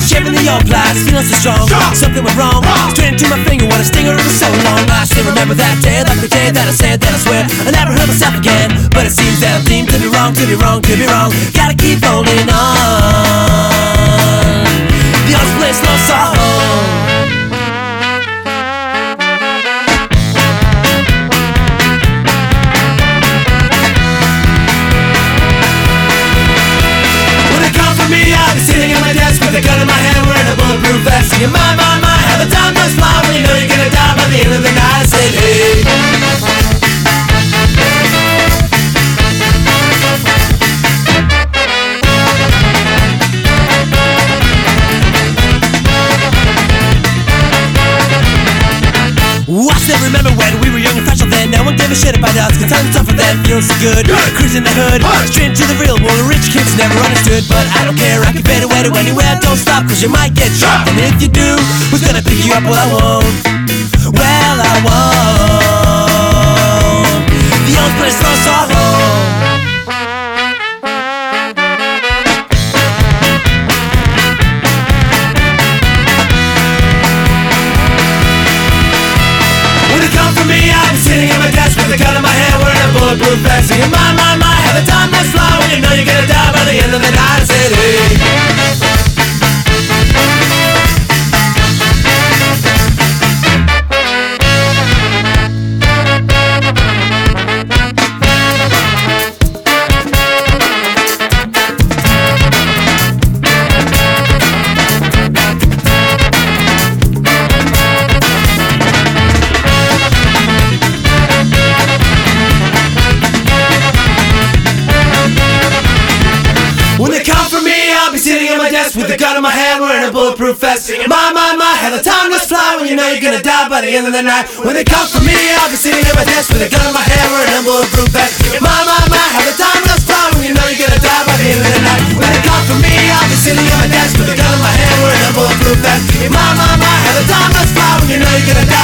Shaping the old plies, feeling so strong. Something went wrong, straight into my finger when a stinger was so long. I still remember that day, like the day that I said that I swear I never hurt myself again. But it seems that I'm deemed to be wrong, to be wrong, to be wrong. Gotta keep holding on. The honest place lost our home. I'll be sitting at my desk with a gun in my hand, wearing a bulletproof vest, singing my, how the time goes fly when you know you're gonna die by the end of the night. I said, hey. I still remember when we were young and fresh then. No one gave a shit about us, cause times tougher then. Feeling so good, cruising the hood, straight into the real world. Rich kids never understood, but I don't care. I can fade away to anywhere. Don't stop, cause you might get shot. And if you do, who's gonna pick you up? Well, I won't. Well, I won't. The old place lost our home. I'll be sitting at my desk with a gun in my hand, wearing a bulletproof vest, singing my, how the time must fly when you know you're gonna die by the end of the night. I said, hey. When they come for me, I'll be sitting at my desk with a gun in my hand, wearing a bulletproof vest, singing my, how the time must fly when you know you're gonna die by the end of the night. When they come for me, I'll be sitting at my desk with a gun in my hand, wearing a bulletproof vest, singing my, how the time must fly when you know you're gonna die by the end of the night. When they come for me, I'll be sitting at my desk with a gun in my hand, wearing a bulletproof vest, singing my, how the time must fly when you know you're gonna die.